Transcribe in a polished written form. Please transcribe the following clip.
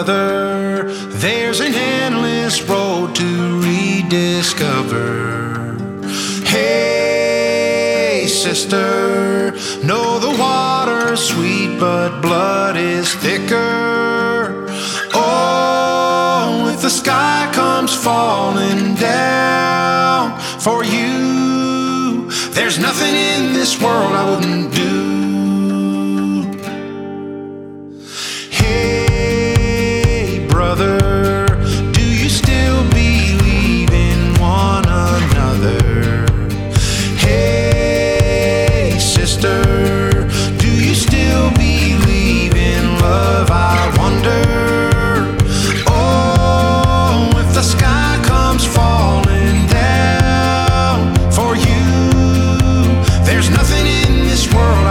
brother, there's an endless road to rediscover. Hey, sister, know the water's sweet, but blood is thicker. Oh, if the sky comes falling down for you, there's nothing in this world I wouldn't do. Hey, brother, do you still believe in one another? Hey, sister, do you still believe in love? I wonder. Oh, if the sky comes falling down for you, there's nothing in this world